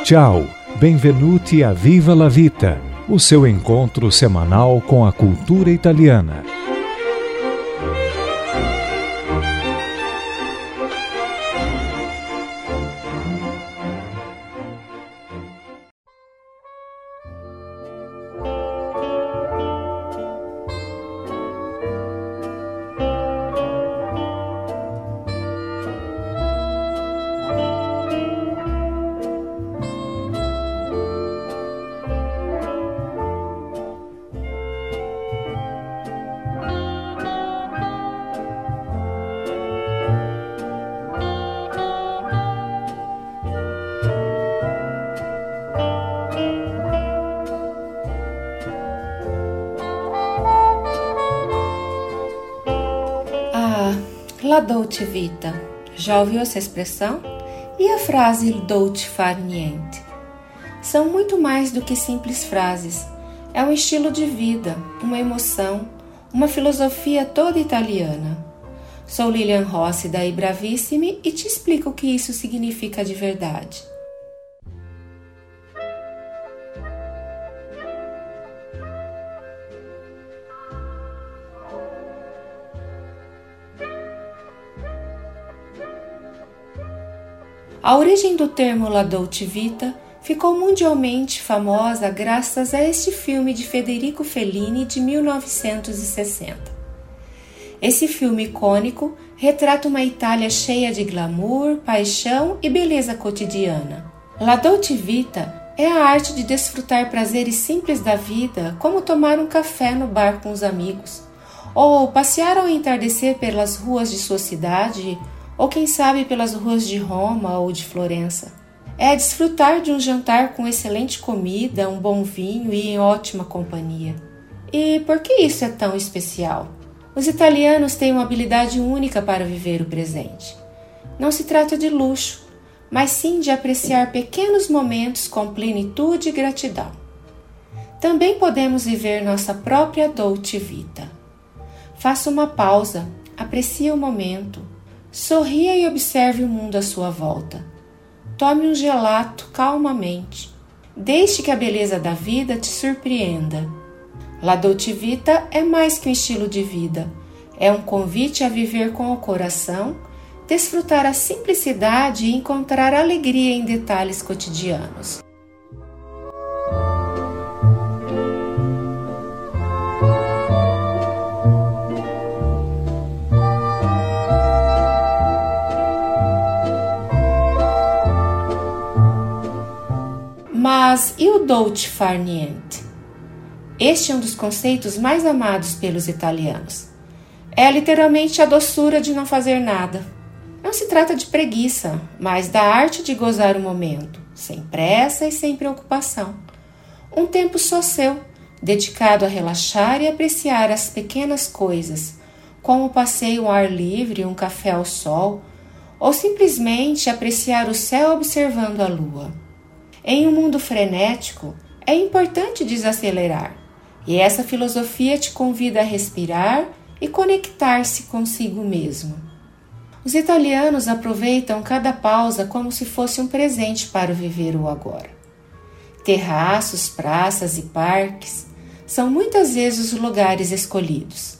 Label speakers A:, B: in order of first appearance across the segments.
A: Ciao, benvenuti a Viva la Vita, o seu encontro semanal com a cultura italiana.
B: La dolce vita. Já ouviu essa expressão? E a frase dolce far niente? São muito mais do que simples frases. É um estilo de vida, uma emoção, uma filosofia toda italiana. Sou Lilian Rossi da Bravissimi e te explico o que isso significa de verdade. A origem do termo La Dolce Vita ficou mundialmente famosa graças a este filme de Federico Fellini de 1960. Esse filme icônico retrata uma Itália cheia de glamour, paixão e beleza cotidiana. La Dolce Vita é a arte de desfrutar prazeres simples da vida, como tomar um café no bar com os amigos, ou passear ao entardecer pelas ruas de sua cidade, ou quem sabe pelas ruas de Roma ou de Florença. É desfrutar de um jantar com excelente comida, um bom vinho e em ótima companhia. E por que isso é tão especial? Os italianos têm uma habilidade única para viver o presente. Não se trata de luxo, mas sim de apreciar pequenos momentos com plenitude e gratidão. Também podemos viver nossa própria dolce vita. Faça uma pausa, aprecie o momento. Sorria e observe o mundo à sua volta. Tome um gelato calmamente. Deixe que a beleza da vida te surpreenda. La Dolce Vita é mais que um estilo de vida. É um convite a viver com o coração, desfrutar a simplicidade e encontrar alegria em detalhes cotidianos. Mas e o dolce far niente? Este é um dos conceitos mais amados pelos italianos. É literalmente a doçura de não fazer nada. Não se trata de preguiça, mas da arte de gozar o momento, sem pressa e sem preocupação. Um tempo só seu, dedicado a relaxar e apreciar as pequenas coisas, como o passeio ao ar livre, um café ao sol, ou simplesmente apreciar o céu observando a lua. Em um mundo frenético, é importante desacelerar, e essa filosofia te convida a respirar e conectar-se consigo mesmo. Os italianos aproveitam cada pausa como se fosse um presente para viver o agora. Terraços, praças e parques são muitas vezes os lugares escolhidos.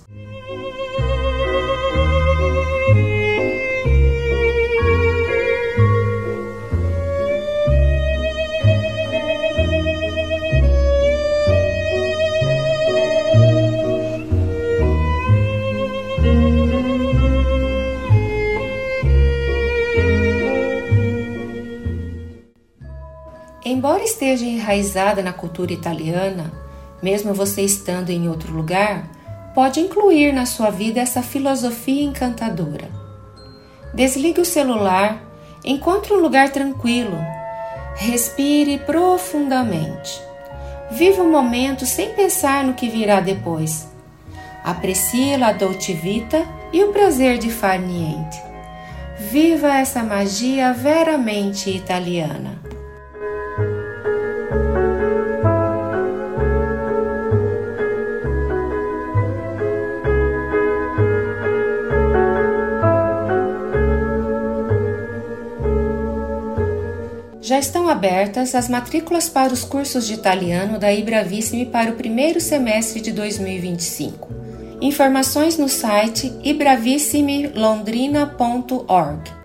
B: Embora esteja enraizada na cultura italiana, mesmo você estando em outro lugar, pode incluir na sua vida essa filosofia encantadora. Desligue o celular, encontre um lugar tranquilo, respire profundamente. Viva o momento sem pensar no que virá depois. Aprecie la dolce vita e o prazer de far niente. Viva essa magia veramente italiana. Já estão abertas as matrículas para os cursos de italiano da Ibravissimi para o primeiro semestre de 2025. Informações no site ibravissimi.londrina.org.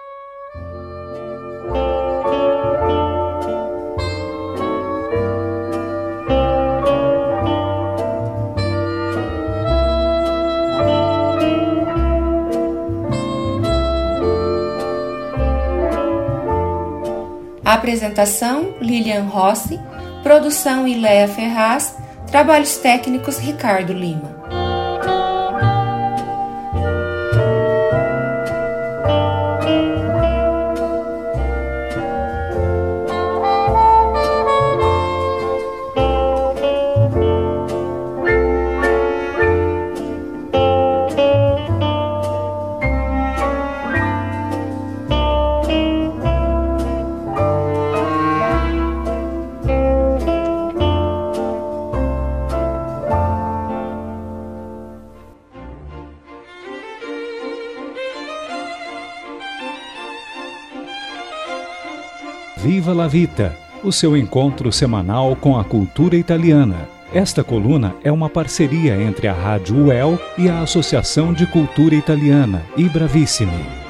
B: Apresentação: Lilian Rossi. Produção: Ileia Ferraz. Trabalhos técnicos: Ricardo Lima.
A: Viva la Vita, o seu encontro semanal com a cultura italiana. Esta coluna é uma parceria entre a Rádio UEL e a Associação de Cultura Italiana, Ibravissimi.